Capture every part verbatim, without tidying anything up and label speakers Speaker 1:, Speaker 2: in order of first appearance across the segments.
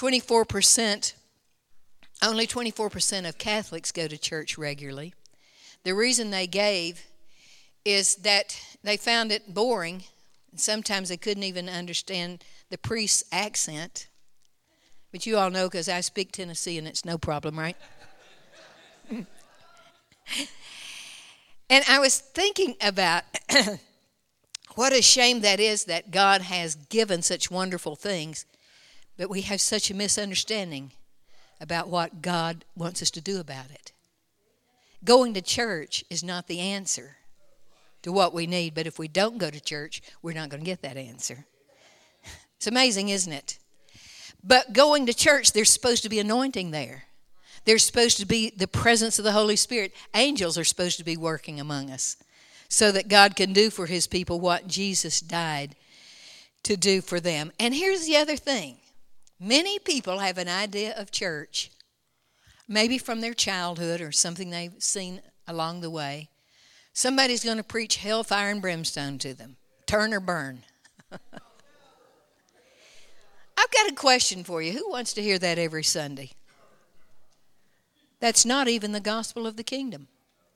Speaker 1: twenty-four percent, only twenty-four percent of Catholics go to church regularly. The reason they gave is that they found it boring. And sometimes they couldn't even understand the priest's accent. But you all know because I speak Tennessee and it's no problem, right? And I was thinking about what a shame that is that God has given such wonderful things, but we have such a misunderstanding about what God wants us to do about it. Going to church is not the answer to what we need, but if we don't go to church, we're not going to get that answer. It's amazing, isn't it? But going to church, there's supposed to be anointing there. There's supposed to be the presence of the Holy Spirit. Angels are supposed to be working among us so that God can do for his people what Jesus died to do for them. And here's the other thing. Many people have an idea of church, maybe from their childhood or something they've seen along the way. Somebody's going to preach hellfire and brimstone to them. Turn or burn. I've got a question for you. Who wants to hear that every Sunday? That's not even the gospel of the kingdom.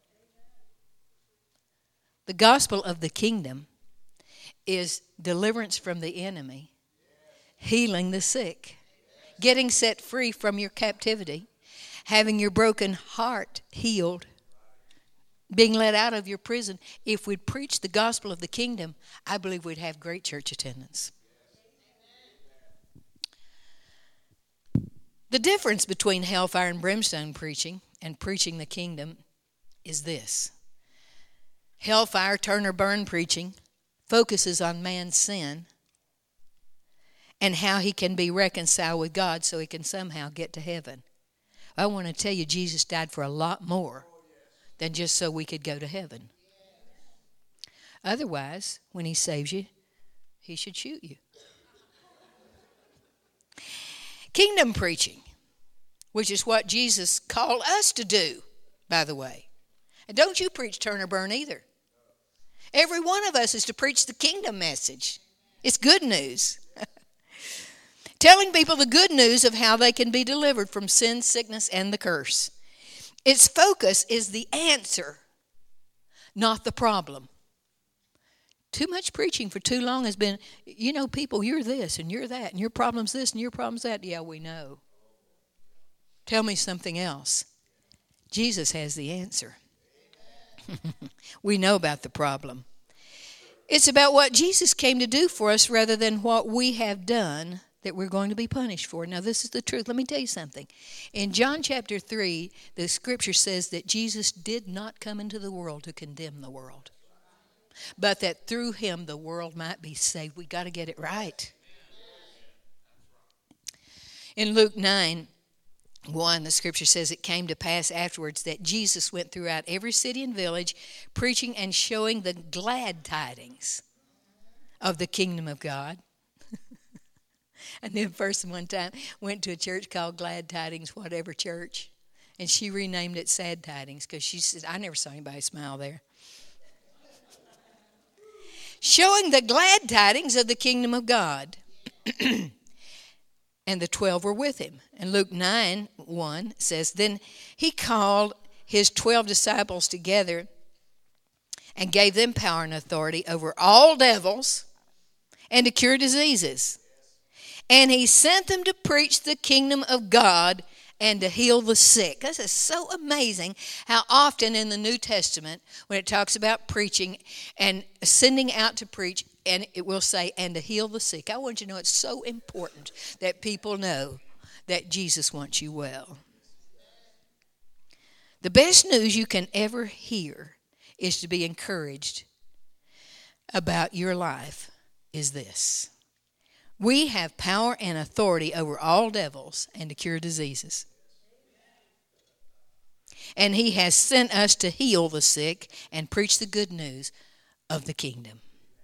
Speaker 1: The gospel of the kingdom is deliverance from the enemy, healing the sick, getting set free from your captivity, having your broken heart healed, being let out of your prison. If we'd preach the gospel of the kingdom, I believe we'd have great church attendance. The difference between hellfire and brimstone preaching and preaching the kingdom is this. Hellfire, turn or burn preaching focuses on man's sin and how he can be reconciled with God so he can somehow get to heaven. I want to tell you, Jesus died for a lot more than just so we could go to heaven. Otherwise, when he saves you, he should shoot you. Kingdom preaching, which is what Jesus called us to do, by the way. And don't you preach turn or burn either. Every one of us is to preach the kingdom message. It's good news. Telling people the good news of how they can be delivered from sin, sickness, and the curse. Its focus is the answer, not the problem. Too much preaching for too long has been, you know, people, you're this and you're that, and your problem's this and your problem's that. Yeah, we know. Tell me something else. Jesus has the answer. We know about the problem. It's about what Jesus came to do for us rather than what we have done that we're going to be punished for. Now, this is the truth. Let me tell you something. In John chapter three, the scripture says that Jesus did not come into the world to condemn the world, but that through him the world might be saved. We got to get it right. In Luke nine, one, the scripture says it came to pass afterwards that Jesus went throughout every city and village, preaching and showing the glad tidings of the kingdom of God. I knew a person one time went to a church called Glad Tidings, whatever church, and she renamed it Sad Tidings because she said, I never saw anybody smile there. Showing the glad tidings of the kingdom of God. And the twelve were with him. And Luke nine one says, then he called his twelve disciples together and gave them power and authority over all devils and to cure diseases. And he sent them to preach the kingdom of God and to heal the sick. This is so amazing how often in the New Testament, when it talks about preaching and sending out to preach, and it will say, and to heal the sick. I want you to know it's so important that people know that Jesus wants you well. The best news you can ever hear is to be encouraged about your life is this. We have power and authority over all devils and to cure diseases. And he has sent us to heal the sick and preach the good news of the kingdom.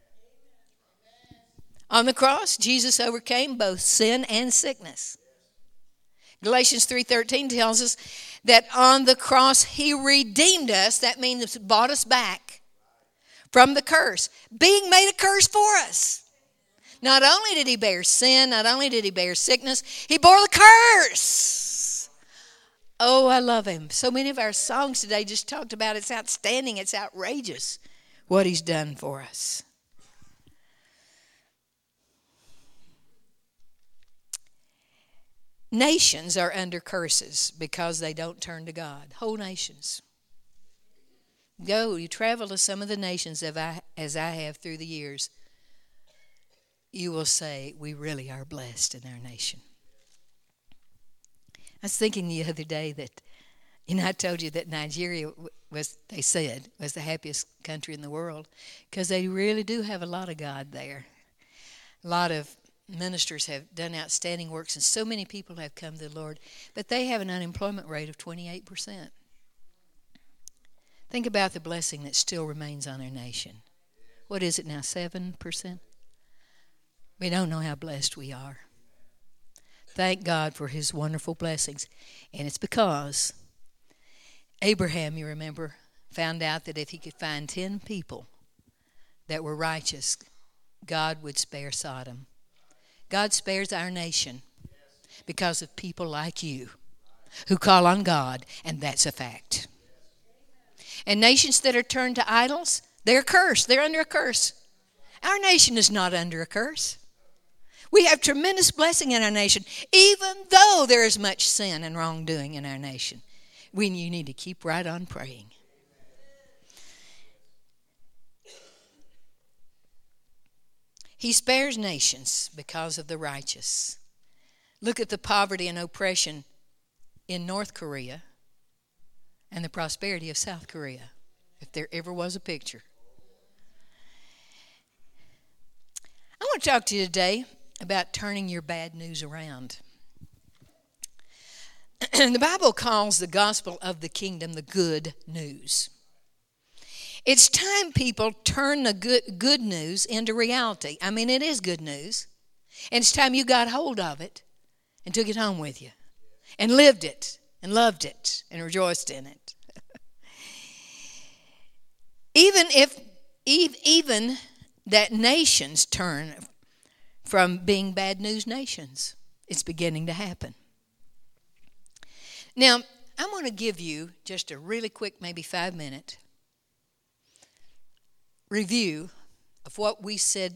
Speaker 1: On the cross, Jesus overcame both sin and sickness. Galatians three thirteen tells us that on the cross he redeemed us. That means bought us back from the curse, being made a curse for us. Not only did he bear sin, not only did he bear sickness, he bore the curse. Oh, I love him. So many of our songs today just talked about it's outstanding, it's outrageous what he's done for us. Nations are under curses because they don't turn to God. Whole nations. Go, you travel to some of the nations as I, as I have through the years. You will say, we really are blessed in our nation. I was thinking the other day that, you know, I told you that Nigeria was, they said, was the happiest country in the world because they really do have a lot of God there. A lot of ministers have done outstanding works, and so many people have come to the Lord, but they have an unemployment rate of twenty-eight percent. Think about the blessing that still remains on our nation. What is it now, seven percent? We don't know how blessed we are. Thank God for his wonderful blessings. And it's because Abraham, you remember, found out that if he could find ten people that were righteous, God would spare Sodom. God spares our nation because of people like you who call on God, and that's a fact. And nations that are turned to idols, they're cursed. They're under a curse. Our nation is not under a curse. We have tremendous blessing in our nation, even though there is much sin and wrongdoing in our nation. We, you need to keep right on praying. He spares nations because of the righteous. Look at the poverty and oppression in North Korea and the prosperity of South Korea, if there ever was a picture. I want to talk to you today about turning your bad news around. The Bible calls the gospel of the kingdom the good news. It's time people turn the good, good news into reality. I mean, it is good news. And it's time you got hold of it and took it home with you and lived it and loved it and rejoiced in it. Even if, even that nations turn from being bad news nations, it's beginning to happen. Now, I'm going to give you just a really quick, maybe five minute review of what we said,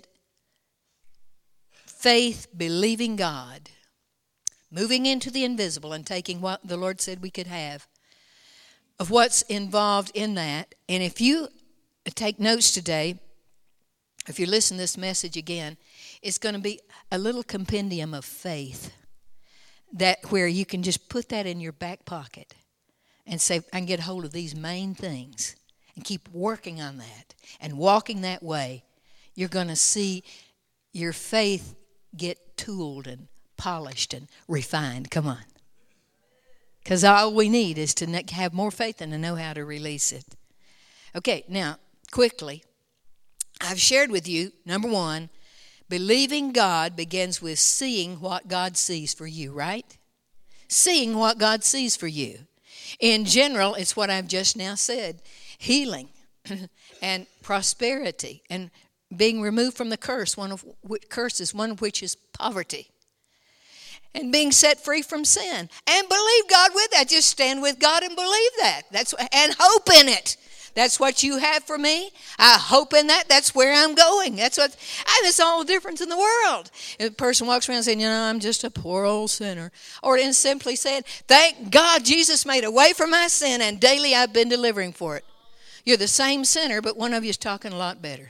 Speaker 1: faith, believing God, moving into the invisible and taking what the Lord said we could have, of what's involved in that. And if you take notes today, if you listen to this message again, it's going to be a little compendium of faith that where you can just put that in your back pocket and say, I can get hold of these main things and keep working on that and walking that way. You're going to see your faith get tooled and polished and refined. Come on. Because all we need is to have more faith and to know how to release it. Okay, now, quickly, I've shared with you, number one, believing God begins with seeing what God sees for you, right? Seeing what God sees for you. In general, it's what I've just now said. Healing and prosperity and being removed from the curse, one of which curses, one of which is poverty. And being set free from sin. And believe God with that. Just stand with God and believe that. That's and hope in it. That's what you have for me. I hope in that. That's where I'm going. That's what. And it's all the difference in the world. If a person walks around saying, you know, I'm just a poor old sinner. Or in simply saying, thank God Jesus made a way for my sin and daily I've been delivering for it. You're the same sinner, but one of you is talking a lot better.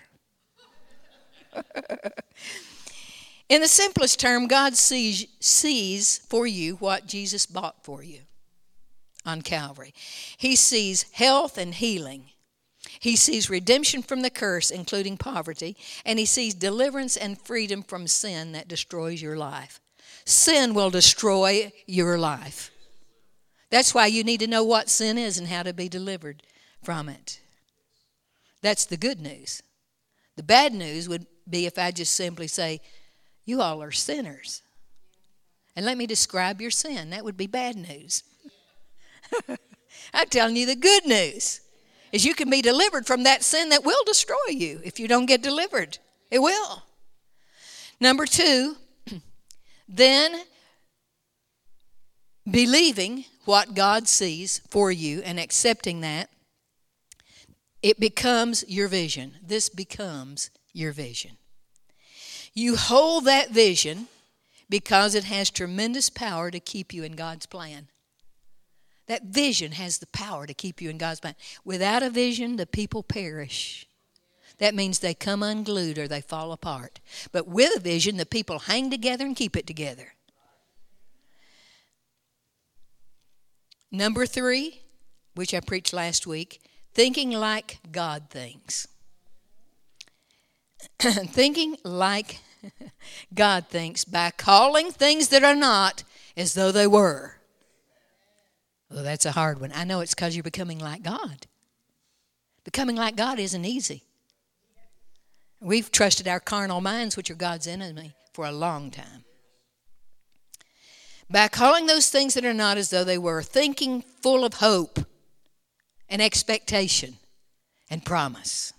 Speaker 1: In the simplest term, God sees, sees for you what Jesus bought for you on Calvary. He sees health and healing. He sees redemption from the curse, including poverty, and he sees deliverance and freedom from sin that destroys your life. Sin will destroy your life. That's why you need to know what sin is and how to be delivered from it. That's the good news. The bad news would be if I just simply say, you all are sinners. And let me describe your sin. That would be bad news. I'm telling you the good news is you can be delivered from that sin that will destroy you if you don't get delivered. It will. Number two, then believing what God sees for you and accepting that, it becomes your vision. This becomes your vision. You hold that vision because it has tremendous power to keep you in God's plan. That vision has the power to keep you in God's plan. Without a vision, the people perish. That means they come unglued or they fall apart. But with a vision, the people hang together and keep it together. Number three, which I preached last week, thinking like God thinks. Thinking like God thinks by calling things that are not as though they were. Well, that's a hard one. I know it's because you're becoming like God. Becoming like God isn't easy. We've trusted our carnal minds, which are God's enemy, for a long time. By calling those things that are not as though they were, thinking full of hope and expectation and promise.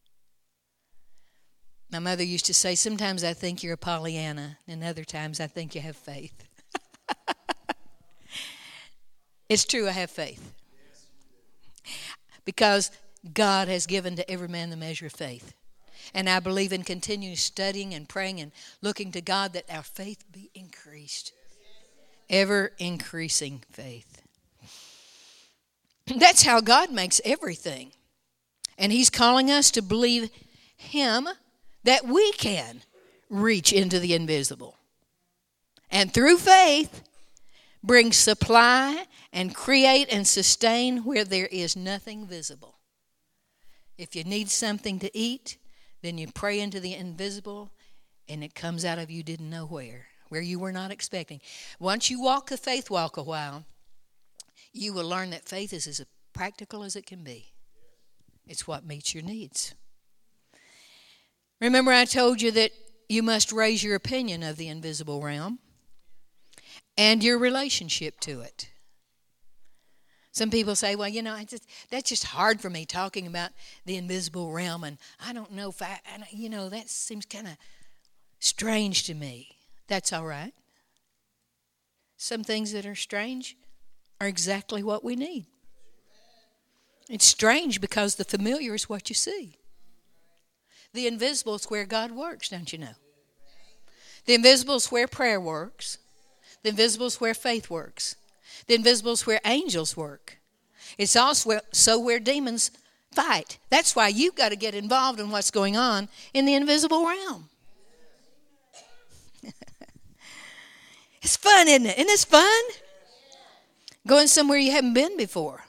Speaker 1: My mother used to say, sometimes I think you're a Pollyanna, and other times I think you have faith. It's true, I have faith. Because God has given to every man the measure of faith. And I believe in continuing studying and praying and looking to God that our faith be increased. Ever increasing faith. That's how God makes everything. And He's calling us to believe Him that we can reach into the invisible. And through faith, bring supply and create and sustain where there is nothing visible. If you need something to eat, then you pray into the invisible, and it comes out of you didn't know where, where you were not expecting. Once you walk the faith walk a while, you will learn that faith is as practical as it can be. It's what meets your needs. Remember I told you that you must raise your opinion of the invisible realm and your relationship to it. Some people say, well, you know, I just, that's just hard for me talking about the invisible realm, and I don't know if I, I you know, that seems kind of strange to me. That's all right. Some things that are strange are exactly what we need. It's strange because the familiar is what you see. The invisible is where God works, don't you know? The invisible is where prayer works. The invisible is where faith works. The invisible is where angels work. It's also so where demons fight. That's why you've got to get involved in what's going on in the invisible realm. It's fun, isn't it? Isn't this fun? Going somewhere you haven't been before.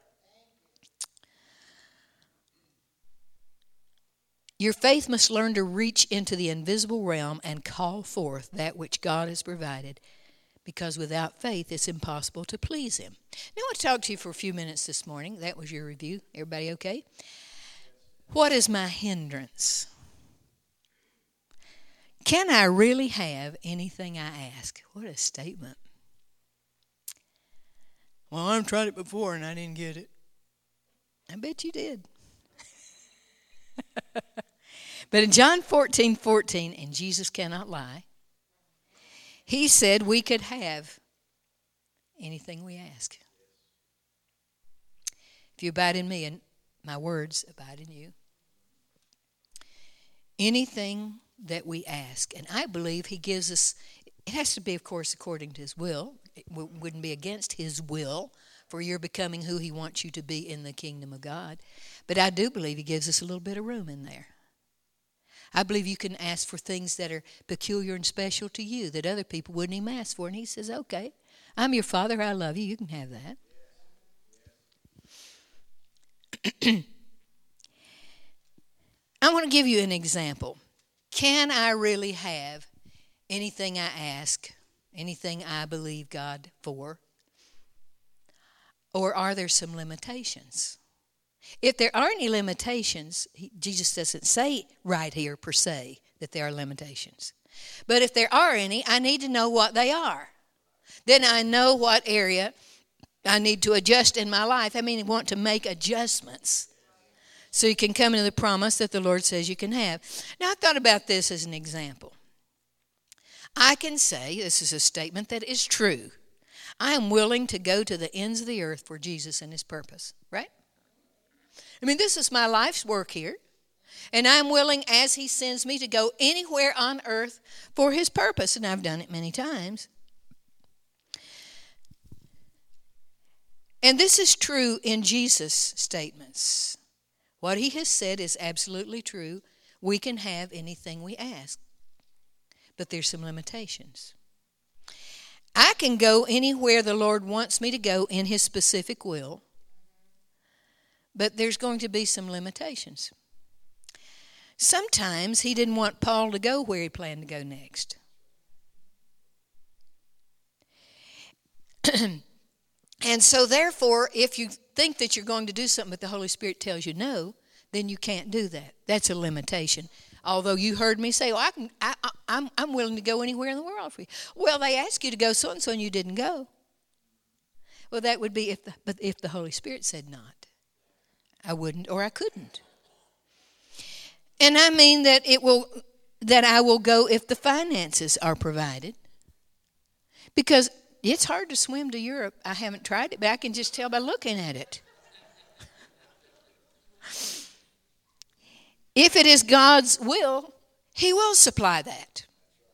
Speaker 1: Your faith must learn to reach into the invisible realm and call forth that which God has provided. Because without faith, it's impossible to please Him. Now, I want to talk to you for a few minutes this morning. That was your review. Everybody okay? What is my hindrance? Can I really have anything I ask? What a statement. Well, I've tried it before and I didn't get it. I bet you did. But in John fourteen fourteen, and Jesus cannot lie, He said we could have anything we ask. If you abide in me and my words abide in you. Anything that we ask. And I believe He gives us, it has to be, of course, according to His will. It w- wouldn't be against His will for your becoming who He wants you to be in the kingdom of God. But I do believe He gives us a little bit of room in there. I believe you can ask for things that are peculiar and special to you that other people wouldn't even ask for. And He says, okay, I'm your Father. I love you. You can have that. I want to give you an example. Can I really have anything I ask, anything I believe God for? Or are there some limitations? If there are any limitations, he, Jesus doesn't say right here per se that there are limitations. But if there are any, I need to know what they are. Then I know what area I need to adjust in my life. I mean, I want to make adjustments so you can come into the promise that the Lord says you can have. Now, I thought about this as an example. I can say, this is a statement that is true, I am willing to go to the ends of the earth for Jesus and his purpose, right? I mean, this is my life's work here. And I'm willing, as he sends me, to go anywhere on earth for his purpose. And I've done it many times. And this is true in Jesus' statements. What he has said is absolutely true. We can have anything we ask. But there's some limitations. I can go anywhere the Lord wants me to go in his specific will. But there's going to be some limitations. Sometimes he didn't want Paul to go where he planned to go next. And so therefore, if you think that you're going to do something but the Holy Spirit tells you no, then you can't do that. That's a limitation. Although you heard me say, well, I can, I, I, I'm, I'm willing to go anywhere in the world for you. Well, they asked you to go so-and-so and you didn't go. Well, that would be if the, but if the Holy Spirit said not. I wouldn't or I couldn't. And I mean that it will that I will go if the finances are provided. Because it's hard to swim to Europe. I haven't tried it, but I can just tell by looking at it. If it is God's will, he will supply that.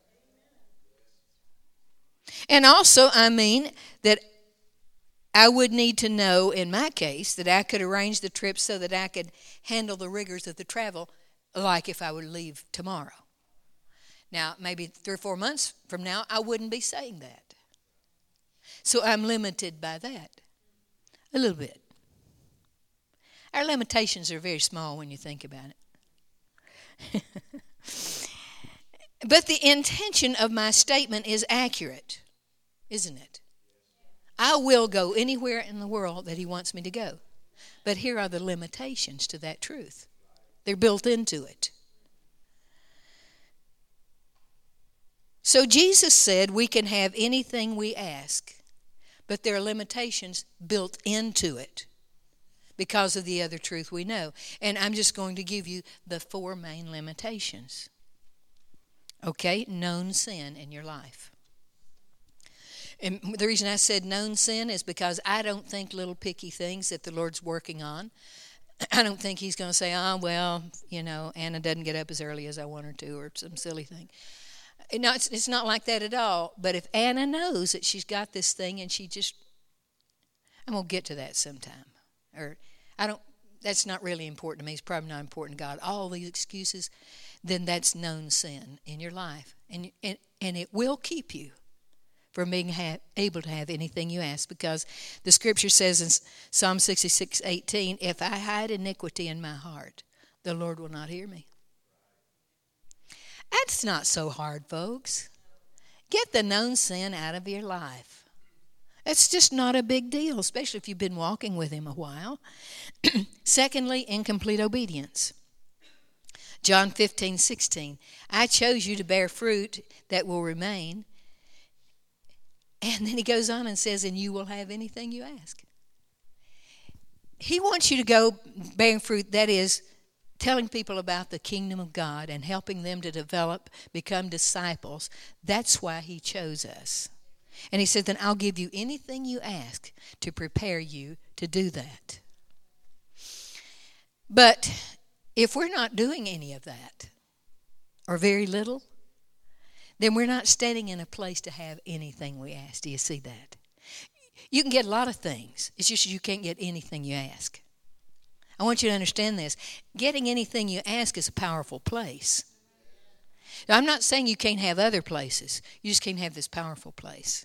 Speaker 1: And also, I mean that I would need to know, in my case, that I could arrange the trip so that I could handle the rigors of the travel like if I would leave tomorrow. Now, maybe three or four months from now, I wouldn't be saying that. So I'm limited by that a little bit. Our limitations are very small when you think about it. But the intention of my statement is accurate, isn't it? I will go anywhere in the world that he wants me to go. But here are the limitations to that truth. They're built into it. So Jesus said we can have anything we ask, but there are limitations built into it because of the other truth we know. And I'm just going to give you the four main limitations. Okay, known sin in your life. And the reason I said known sin is because I don't think little picky things that the Lord's working on. I don't think he's going to say, oh, well, you know, Anna doesn't get up as early as I want her to, or some silly thing. No, it's, it's not like that at all. But if Anna knows that she's got this thing and she just, I'm going to get to that sometime. Or I don't, that's not really important to me. It's probably not important to God. All these excuses, then that's known sin in your life. And, and, and it will keep you from being ha- able to have anything you ask, because the scripture says in Psalm sixty-six eighteen, if I hide iniquity in my heart, the Lord will not hear me. That's not so hard, folks. Get the known sin out of your life. It's just not a big deal, especially if you've been walking with him a while. Secondly, incomplete obedience. John fifteen sixteen, I chose you to bear fruit that will remain. And then he goes on and says, and you will have anything you ask. He wants you to go bearing fruit, that is, telling people about the kingdom of God and helping them to develop, become disciples. That's why he chose us. And he said, then I'll give you anything you ask to prepare you to do that. But if we're not doing any of that, or very little, then we're not standing in a place to have anything we ask. Do you see that? You can get a lot of things. It's just you can't get anything you ask. I want you to understand this. Getting anything you ask is a powerful place. Now, I'm not saying you can't have other places. You just can't have this powerful place.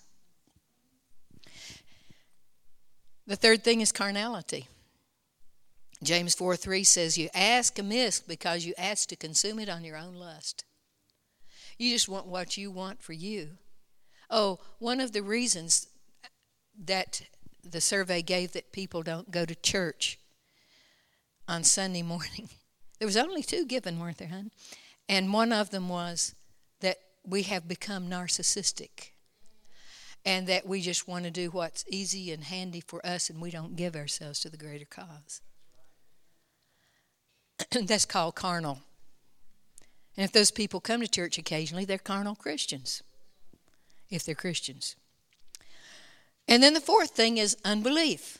Speaker 1: The third thing is carnality. James four three says, you ask amiss because you ask to consume it on your own lust. You just want what you want for you. Oh, one of the reasons that the survey gave that people don't go to church on Sunday morning, there was only two given, weren't there, hon? And one of them was that we have become narcissistic and that we just want to do what's easy and handy for us and we don't give ourselves to the greater cause. That's called carnal. And if those people come to church occasionally, they're carnal Christians. if they're Christians. And then the fourth thing is unbelief.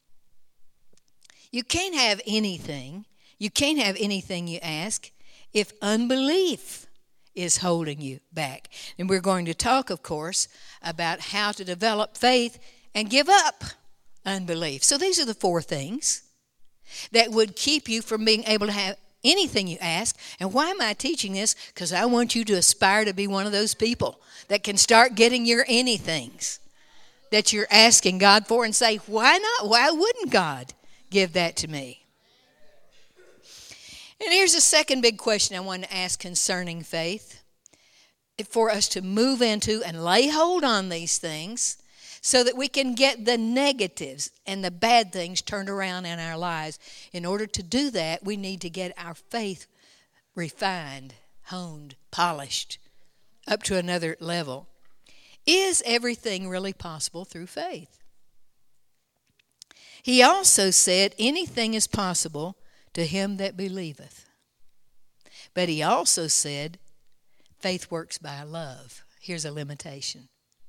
Speaker 1: You can't have anything, you can't have anything you ask if unbelief is holding you back. And we're going to talk, of course, about how to develop faith and give up unbelief. So these are the four things that would keep you from being able to have anything you ask. And why am I teaching this? Because I want you to aspire to be one of those people that can start getting your anythings that you're asking God for and say, why not? Why wouldn't God give that to me? And here's the second big question I want to ask concerning faith. For us to move into and lay hold on these things so that we can get the negatives and the bad things turned around in our lives. In order to do that, we need to get our faith refined, honed, polished, up to another level. Is everything really possible through faith? He also said, anything is possible to him that believeth. But he also said, faith works by love. Here's a limitation.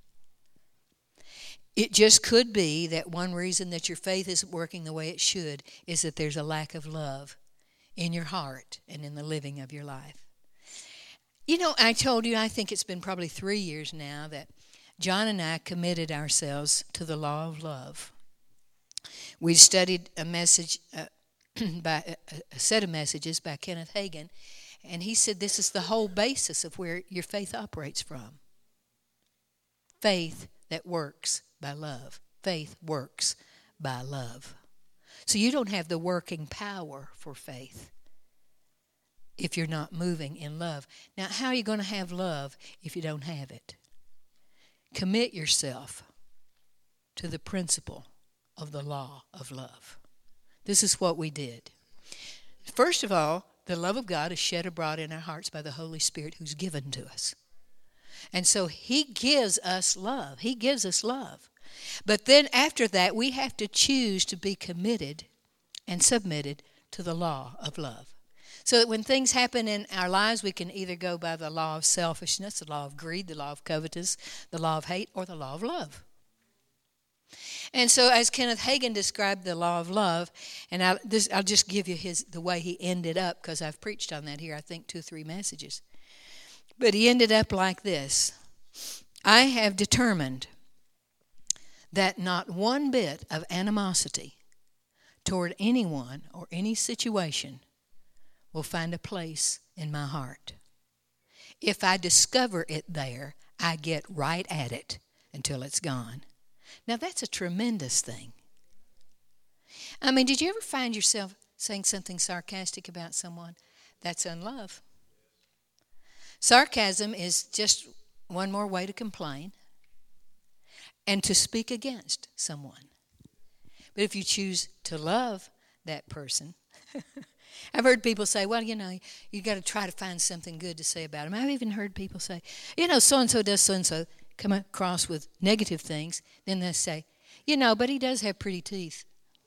Speaker 1: It just could be that one reason that your faith isn't working the way it should is that there's a lack of love in your heart and in the living of your life. You know, I told you, I think it's been probably three years now that John and I committed ourselves to the law of love. We studied a message, uh, by a, a set of messages by Kenneth Hagin, and he said this is the whole basis of where your faith operates from. Faith that works by love. Faith works by love. So you don't have the working power for faith if you're not moving in love. Now, how are you going to have love if you don't have it? Commit yourself to the principle of the law of love. This is what we did. First of all, the love of God is shed abroad in our hearts by the Holy Spirit who's given to us. And so he gives us love. He gives us love. But then after that, we have to choose to be committed and submitted to the law of love. So that when things happen in our lives, we can either go by the law of selfishness, the law of greed, the law of covetous, the law of hate, or the law of love. And so as Kenneth Hagin described the law of love, and I'll, this, I'll just give you his the way he ended up, because I've preached on that here, I think, two or three messages. But he ended up like this. I have determined that not one bit of animosity toward anyone or any situation will find a place in my heart. If I discover it there, I get right at it until it's gone. Now, that's a tremendous thing. I mean, did you ever find yourself saying something sarcastic about someone? That's unlove. Sarcasm is just one more way to complain and to speak against someone. But if you choose to love that person, I've heard people say, well, you know, you got to try to find something good to say about him. I've even heard people say, you know, so-and-so does so-and-so, come across with negative things. Then they say, you know, but he does have pretty teeth.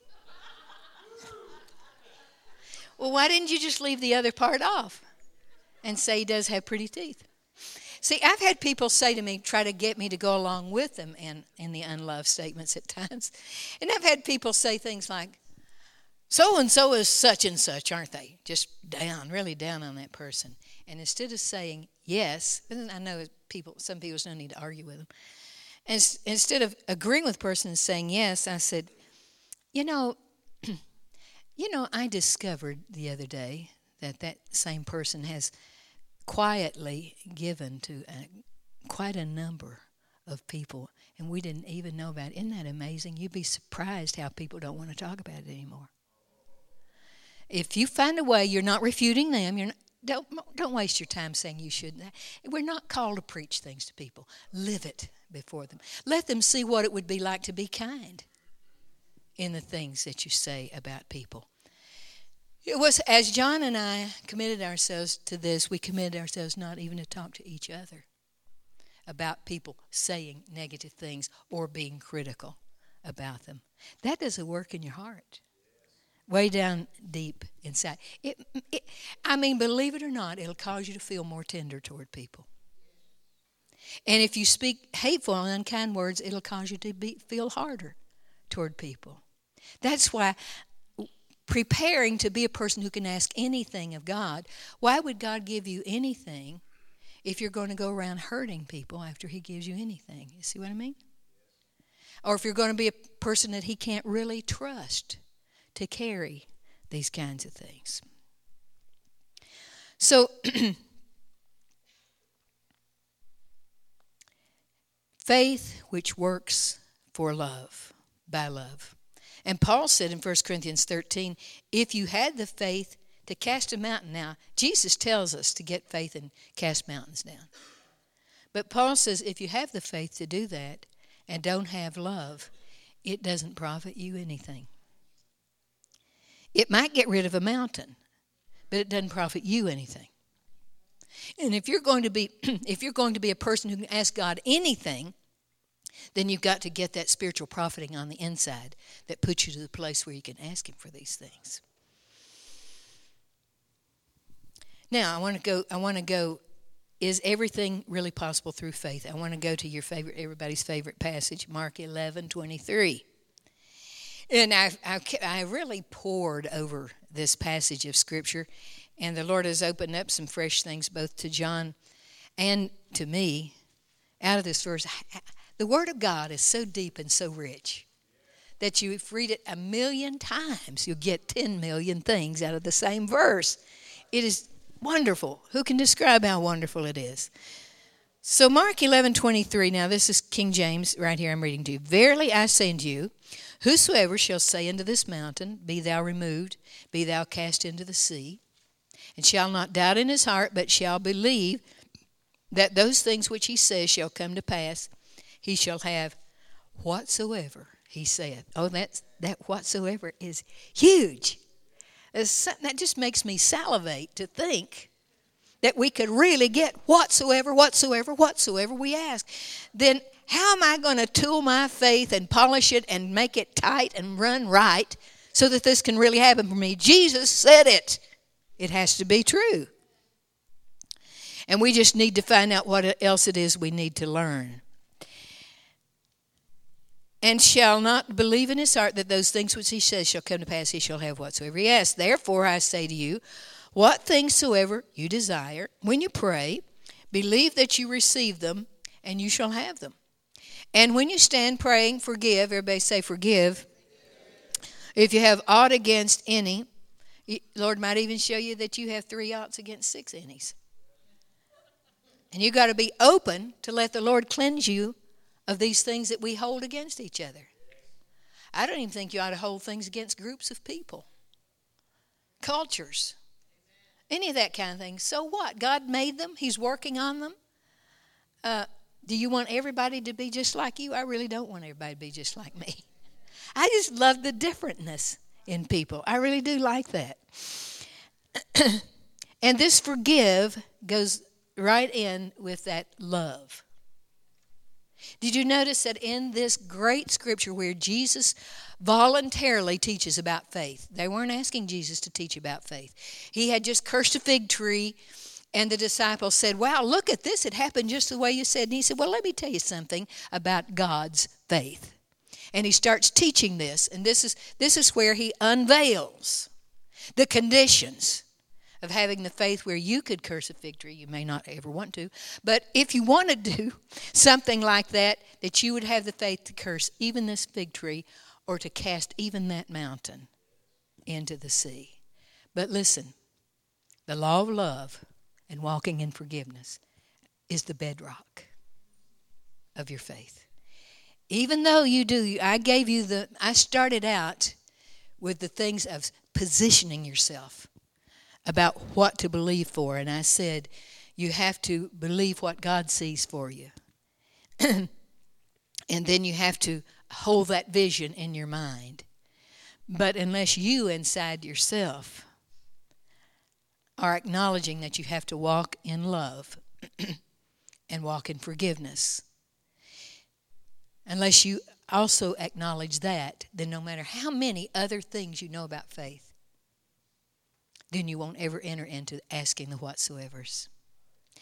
Speaker 1: Well, why didn't you just leave the other part off and say he does have pretty teeth? See, I've had people say to me, try to get me to go along with them in, in the unloved statements at times. And I've had people say things like, so-and-so is such and such, aren't they? Just down, really down on that person. And instead of saying yes, and I know people, some people don't need to argue with them. And instead of agreeing with the person and saying yes, I said, you know, you know, I discovered the other day that that same person has quietly given to a, quite a number of people, and we didn't even know about it. Isn't that amazing? You'd be surprised how people don't want to talk about it anymore. If you find a way, you're not refuting them. You're not, don't don't waste your time saying you shouldn't. We're not called to preach things to people. Live it before them. Let them see what it would be like to be kind in the things that you say about people. It was as John and I committed ourselves to this, we committed ourselves not even to talk to each other about people saying negative things or being critical about them. That doesn't work in your heart. Way down deep inside. It, it, I mean, believe it or not, it'll cause you to feel more tender toward people. And if you speak hateful and unkind words, it'll cause you to be, feel harder toward people. That's why preparing to be a person who can ask anything of God, why would God give you anything if you're going to go around hurting people after he gives you anything? You see what I mean? Or if you're going to be a person that he can't really trust to carry these kinds of things. So, faith which works for love, by love. And Paul said in First Corinthians thirteen, if you had the faith to cast a mountain. Now, Jesus tells us to get faith and cast mountains down. But Paul says if you have the faith to do that and don't have love, it doesn't profit you anything. It might get rid of a mountain, but it doesn't profit you anything. And if you're going to be if you're going to be a person who can ask God anything, then you've got to get that spiritual profiting on the inside that puts you to the place where you can ask him for these things. Now, I want to go I want to go is everything really possible through faith? I want to go to your favorite everybody's favorite passage, Mark eleven twenty-three. And I, I, I really pored over this passage of Scripture, and the Lord has opened up some fresh things both to John and to me out of this verse. The Word of God is so deep and so rich that you read it a million times, you'll get ten million things out of the same verse. It is wonderful. Who can describe how wonderful it is? So Mark eleven twenty-three, now this is King James right here I'm reading to you. Verily I say unto you, whosoever shall say unto this mountain, be thou removed, be thou cast into the sea, and shall not doubt in his heart, but shall believe that those things which he says shall come to pass, he shall have whatsoever he saith. Oh, that's, that whatsoever is huge. That just makes me salivate to think that we could really get whatsoever, whatsoever, whatsoever we ask. Then how am I going to tool my faith and polish it and make it tight and run right so that this can really happen for me? Jesus said it. It has to be true. And we just need to find out what else it is we need to learn. And shall not believe in his heart that those things which he says shall come to pass, he shall have whatsoever he asks. Therefore I say to you, what things soever you desire, when you pray, believe that you receive them, and you shall have them. And when you stand praying, forgive. Everybody say forgive. If you have aught against any, Lord might even show you that you have three oughts against six any's. And you've got to be open to let the Lord cleanse you of these things that we hold against each other. I don't even think you ought to hold things against groups of people, cultures, any of that kind of thing. So what? God made them. He's working on them. Uh, do you want everybody to be just like you? I really don't want everybody to be just like me. I just love the differentness in people. I really do like that. And this forgive goes right in with that love. Did you notice that in this great scripture where Jesus voluntarily teaches about faith? They weren't asking Jesus to teach about faith. He had just cursed a fig tree, and the disciples said, wow, look at this. It happened just the way you said. And he said, well, let me tell you something about God's faith. And he starts teaching this, and this is this is where he unveils the conditions of having the faith where you could curse a fig tree. You may not ever want to, but if you want to do something like that, that you would have the faith to curse even this fig tree or to cast even that mountain into the sea. But listen, the law of love and walking in forgiveness is the bedrock of your faith. Even though you do, I gave you the, I started out with the things of positioning yourself about what to believe for. And I said, you have to believe what God sees for you. And then you have to hold that vision in your mind. But unless you inside yourself are acknowledging that you have to walk in love and walk in forgiveness, unless you also acknowledge that, then no matter how many other things you know about faith, then you won't ever enter into asking the whatsoevers.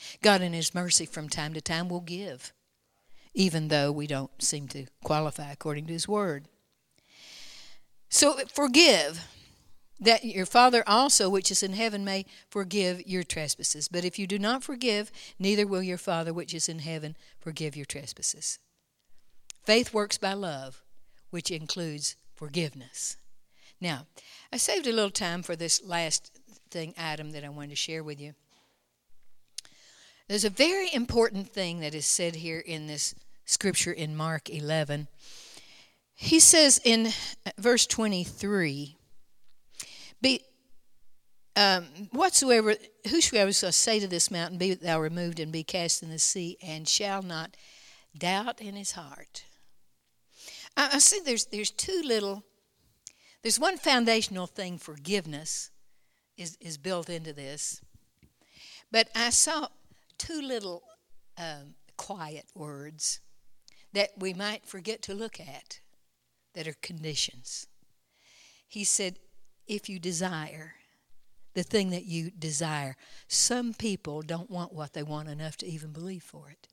Speaker 1: God in His mercy from time to time will give, even though we don't seem to qualify according to His Word. So forgive, that your Father also which is in heaven may forgive your trespasses. But if you do not forgive, neither will your Father which is in heaven forgive your trespasses. Faith works by love, which includes forgiveness. Now, I saved a little time for this last thing item that I wanted to share with you. There's a very important thing that is said here in this scripture in Mark eleven. He says in verse twenty-three, Be um, whatsoever, whosoever shall say to this mountain, Be thou removed and be cast in the sea, and shall not doubt in his heart. I, I see there's there's two little, there's one foundational thing, forgiveness is, is built into this. But I saw two little um, quiet words that we might forget to look at that are conditions. He said, if you desire, the thing that you desire. Some people don't want what they want enough to even believe for it.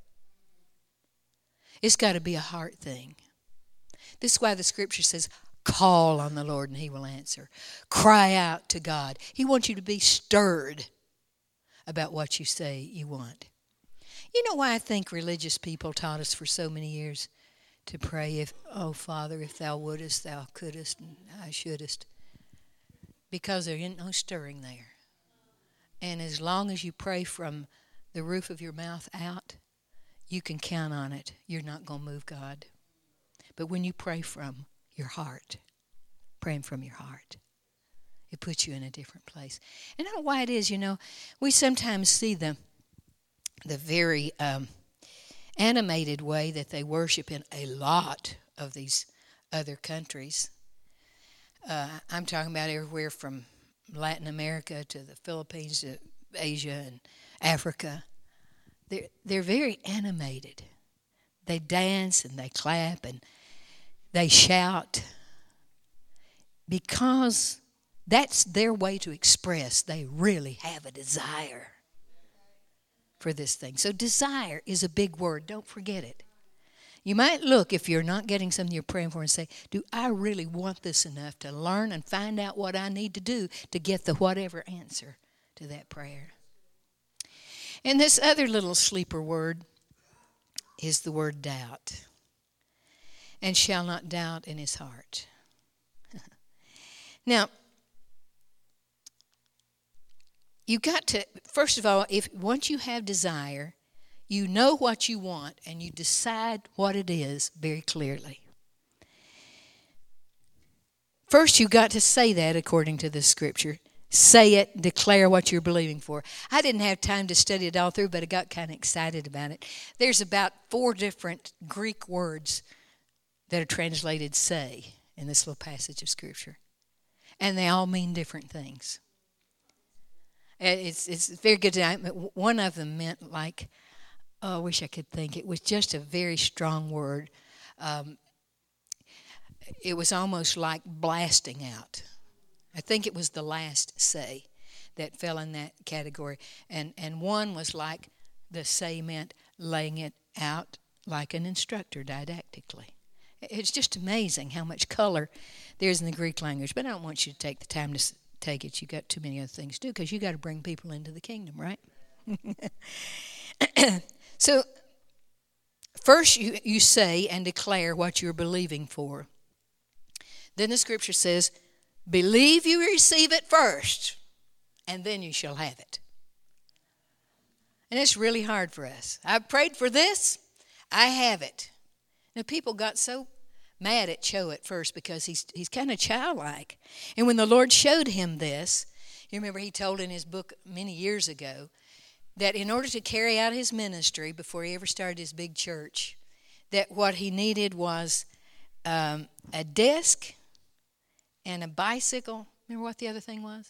Speaker 1: It's got to be a heart thing. This is why the scripture says, call on the Lord and He will answer. Cry out to God. He wants you to be stirred about what you say you want. You know why I think religious people taught us for so many years to pray, if, oh, Father, if thou wouldest, thou couldest, and I shouldest. Because there ain't no stirring there. And as long as you pray from the roof of your mouth out, you can count on it. You're not going to move God. But when you pray from your heart, praying from your heart, it puts you in a different place. And I don't know why it is, you know, we sometimes see the, the very um, animated way that they worship in a lot of these other countries. Uh, I'm talking about everywhere from Latin America to the Philippines to Asia and Africa. They're, they're very animated. They dance and they clap and they shout because that's their way to express they really have a desire for this thing. So desire is a big word. Don't forget it. You might look, if you're not getting something you're praying for, and say, do I really want this enough to learn and find out what I need to do to get the whatever answer to that prayer? And this other little sleeper word is the word doubt. And shall not doubt in his heart. Now, you got to, first of all, if once you have desire, you know what you want and you decide what it is very clearly. First, you got to say that according to the scripture. Say it, declare what you're believing for. I didn't have time to study it all through, but I got kind of excited about it. There's about four different Greek words that are translated say in this little passage of scripture. And they all mean different things. It's it's very good. To, one of them meant like, oh, I wish I could think. It was just a very strong word. Um, it was almost like blasting out. I think it was the last say that fell in that category. And, and one was like the say meant laying it out like an instructor didactically. It's just amazing how much color there's in the Greek language. But I don't want you to take the time to take it. You got too many other things to do because you got to bring people into the kingdom, right? So first you, you say and declare what you're believing for. Then the scripture says, believe you receive it first, and then you shall have it. And it's really hard for us. I prayed for this, I have it. Now, people got so mad at Cho at first because he's he's kind of childlike. And when the Lord showed him this, you remember he told in his book many years ago that in order to carry out his ministry before he ever started his big church, that what he needed was um, a desk and a bicycle. Remember what the other thing was?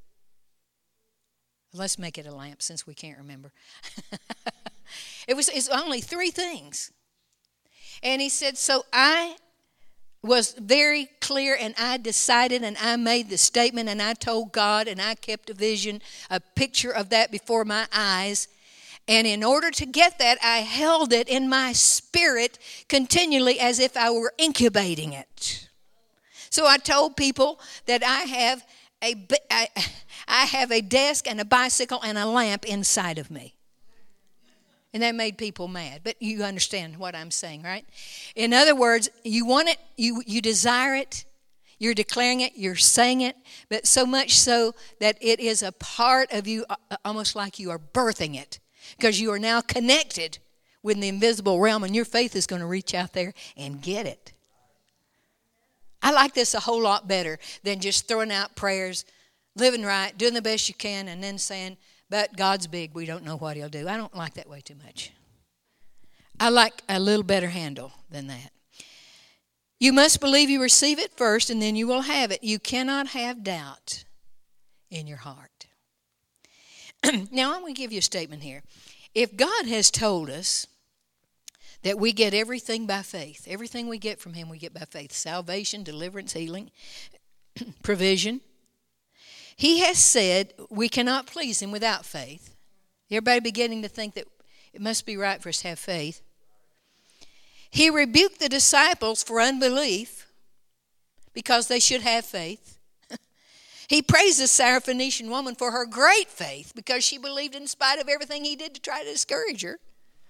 Speaker 1: Let's make it a lamp since we can't remember. it was it's only three things. And he said, so I was very clear and I decided and I made the statement and I told God and I kept a vision, a picture of that before my eyes. And in order to get that, I held it in my spirit continually as if I were incubating it. So I told people that I have a, I, I have a desk and a bicycle and a lamp inside of me. And that made people mad. But you understand what I'm saying, right? In other words, you want it, you, you desire it, you're declaring it, you're saying it, but so much so that it is a part of you, almost like you are birthing it. Because you are now connected with the invisible realm, and your faith is going to reach out there and get it. I like this a whole lot better than just throwing out prayers, living right, doing the best you can, and then saying, but God's big, we don't know what he'll do. I don't like that way too much. I like a little better handle than that. You must believe you receive it first, and then you will have it. You cannot have doubt in your heart. Now, I'm going to give you a statement here. If God has told us that we get everything by faith, everything we get from him we get by faith, salvation, deliverance, healing, provision, he has said we cannot please him without faith. Everybody beginning to think that it must be right for us to have faith. He rebuked the disciples for unbelief because they should have faith. He praised the Syrophoenician woman for her great faith because she believed in spite of everything he did to try to discourage her.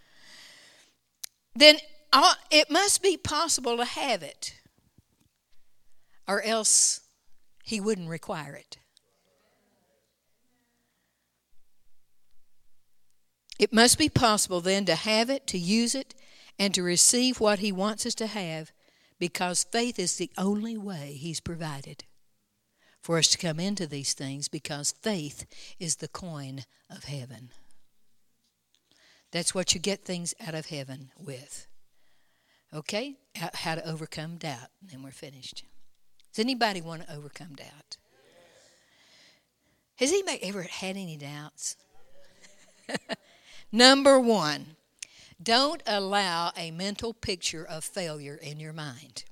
Speaker 1: Then it must be possible to have it, or else he wouldn't require it. It must be possible then to have it, to use it, and to receive what he wants us to have, because faith is the only way he's provided for us to come into these things, because faith is the coin of heaven. That's what you get things out of heaven with. Okay? How to overcome doubt. And then we're finished. Does anybody want to overcome doubt? Has anybody ever had any doubts? Number one, don't allow a mental picture of failure in your mind.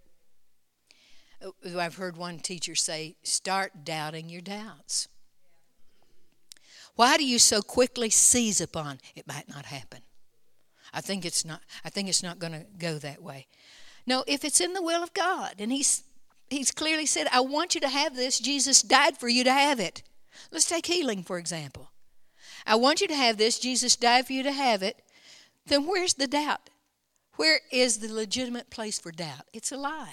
Speaker 1: I've heard one teacher say, start doubting your doubts. Why do you so quickly seize upon, it might not happen? I think it's not, I think it's not going to go that way. No, if it's in the will of God, and he's, he's clearly said, I want you to have this. Jesus died for you to have it. Let's take healing, for example. I want you to have this. Jesus died for you to have it. Then where's the doubt? Where is the legitimate place for doubt? It's a lie.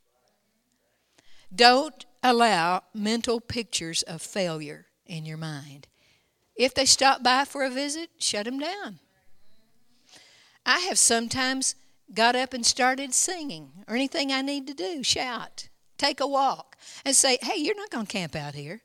Speaker 1: Don't allow mental pictures of failure in your mind. If they stop by for a visit, shut them down. I have sometimes got up and started singing, or anything I need to do, shout, take a walk, and say, hey, you're not going to camp out here.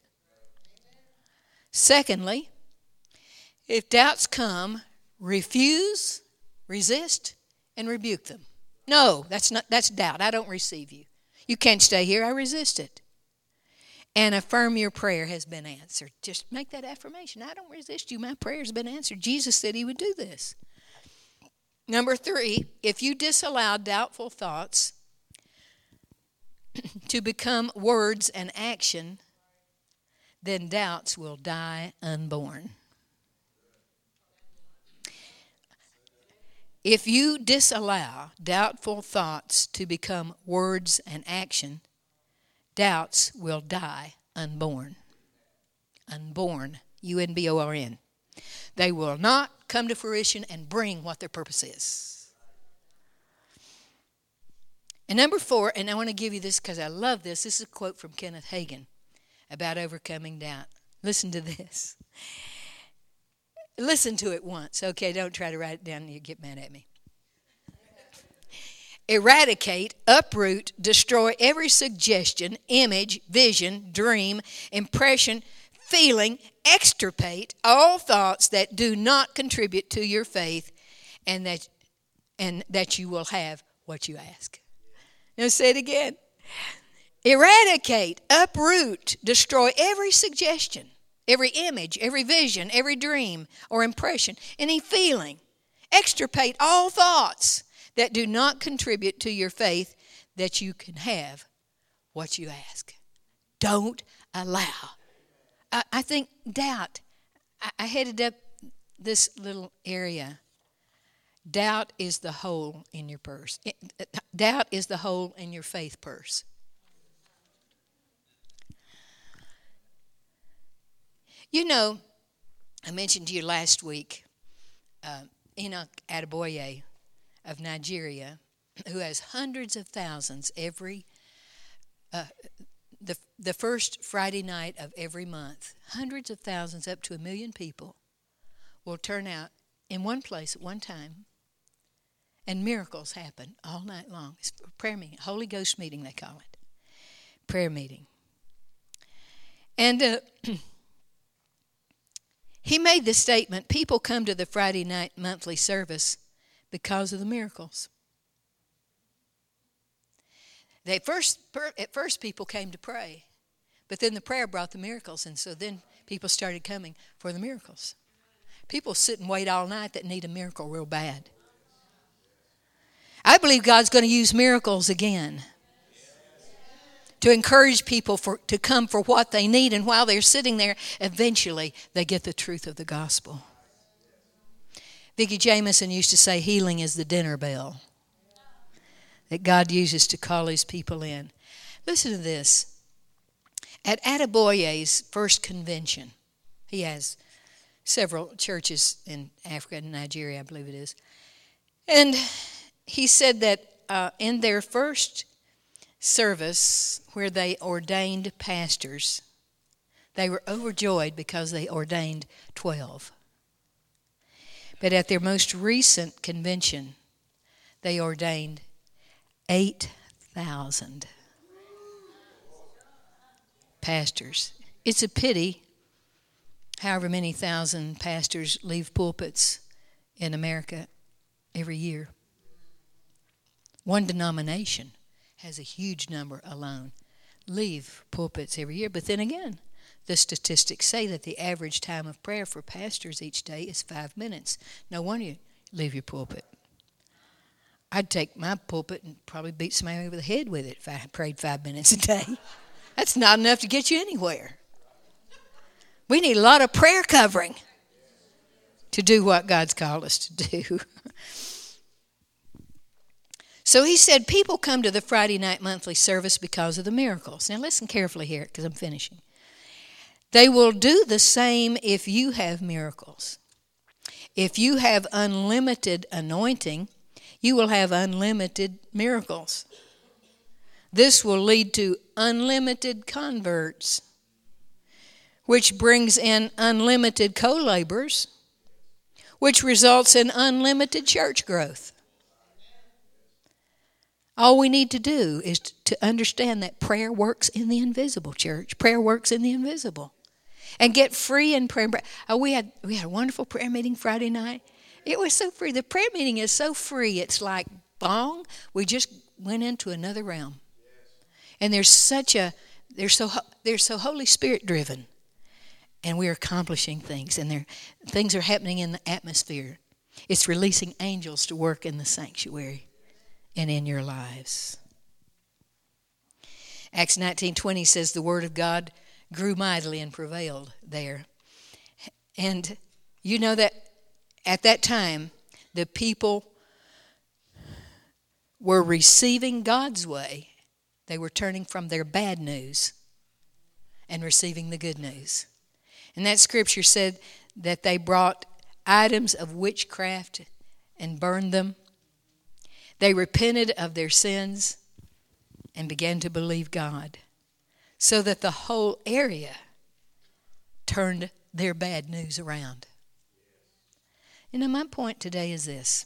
Speaker 1: Secondly, if doubts come, refuse, resist, and rebuke them. No, that's not that's doubt. I don't receive you. You can't stay here. I resist it. And affirm your prayer has been answered. Just make that affirmation. I don't resist you. My prayer has been answered. Jesus said he would do this. Number three, if you disallow doubtful thoughts to become words and action, then doubts will die unborn. If you disallow doubtful thoughts to become words and action, doubts will die unborn. Unborn, U N B O R N. They will not come to fruition and bring what their purpose is. And number four, and I want to give you this because I love this. This is a quote from Kenneth Hagin about overcoming doubt. Listen to this. Listen to it once. Okay, don't try to write it down and you get mad at me. Eradicate, uproot, destroy every suggestion, image, vision, dream, impression, feeling, extirpate all thoughts that do not contribute to your faith, and that and that you will have what you ask. Now say it again. Eradicate, uproot, destroy every suggestion, every image, every vision, every dream or impression, any feeling. Extirpate all thoughts that do not contribute to your faith, that you can have what you ask. Don't allow. I, I think doubt. I, I headed up this little area. Doubt is the hole in your purse. Doubt is the hole in your faith purse. You know, I mentioned to you last week, uh, Enoch Adeboye of Nigeria, who has hundreds of thousands every, uh, the, the first Friday night of every month, hundreds of thousands, up to a million people, will turn out in one place at one time, and miracles happen all night long. It's a prayer meeting, Holy Ghost meeting they call it, prayer meeting. And uh, he made the statement, people come to the Friday night monthly service because of the miracles. They first, at first people came to pray, but then the prayer brought the miracles, and so then people started coming for the miracles. People sit and wait all night that need a miracle real bad. I believe God's going to use miracles again to encourage people for, to come for what they need, and while they're sitting there, eventually they get the truth of the gospel. Vicki Jameson used to say healing is the dinner bell that God uses to call his people in. Listen to this. At Adeboye's first convention, he has several churches in Africa and Nigeria, I believe it is. And he said that uh, in their first service where they ordained pastors, they were overjoyed because they ordained twelve. But at their most recent convention, they ordained eight thousand pastors. It's a pity however many thousand pastors leave pulpits in America every year. One denomination has a huge number alone leave pulpits every year. But then again, the statistics say that the average time of prayer for pastors each day is five minutes. No wonder you leave your pulpit. I'd take my pulpit and probably beat somebody over the head with it if I prayed five minutes a day. That's not enough to get you anywhere. We need a lot of prayer covering to do what God's called us to do. So he said people come to the Friday night monthly service because of the miracles. Now listen carefully here because I'm finishing. They will do the same if you have miracles. If you have unlimited anointing, you will have unlimited miracles. This will lead to unlimited converts, which brings in unlimited co-laborers, which results in unlimited church growth. All we need to do is to understand that prayer works in the invisible, church. Prayer works in the invisible. And get free in prayer. Oh, we had we had a wonderful prayer meeting Friday night. It was so free. The prayer meeting is so free. It's like, bong, we just went into another realm. And there's such a, they're so they're so Holy Spirit driven. And we're accomplishing things. And there things are happening in the atmosphere. It's releasing angels to work in the sanctuary and in your lives. Acts nineteen twenty says the word of God grew mightily and prevailed there. And you know that at that time, the people were receiving God's way. They were turning from their bad news and receiving the good news. And that scripture said that they brought items of witchcraft and burned them. They repented of their sins and began to believe God, so that the whole area turned their bad news around. You know, my point today is this.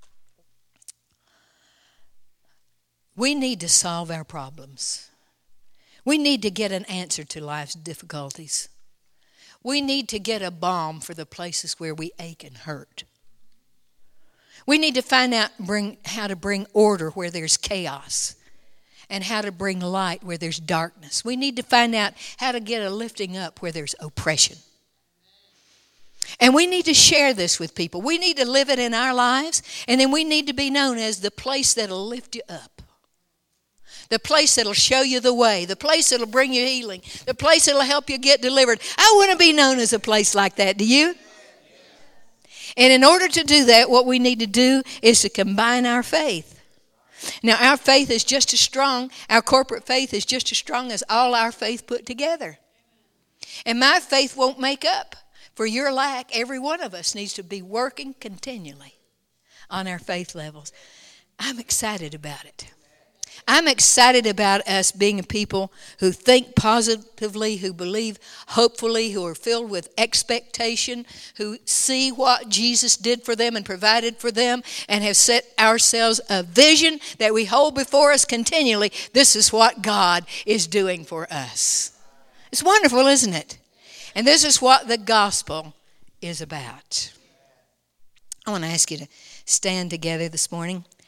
Speaker 1: We need to solve our problems. We need to get an answer to life's difficulties. We need to get a balm for the places where we ache and hurt. We need to find out bring, how to bring order where there's chaos, and how to bring light where there's darkness. We need to find out how to get a lifting up where there's oppression. And we need to share this with people. We need to live it in our lives, and then we need to be known as the place that'll lift you up. The place that'll show you the way. The place that'll bring you healing. The place that'll help you get delivered. I want to be known as a place like that. Do you? And in order to do that, what we need to do is to combine our faith. Now, our faith is just as strong, our corporate faith is just as strong as all our faith put together. And my faith won't make up for your lack. Every one of us needs to be working continually on our faith levels. I'm excited about it. I'm excited about us being a people who think positively, who believe hopefully, who are filled with expectation, who see what Jesus did for them and provided for them, and have set ourselves a vision that we hold before us continually. This is what God is doing for us. It's wonderful, isn't it? And this is what the gospel is about. I want to ask you to stand together this morning.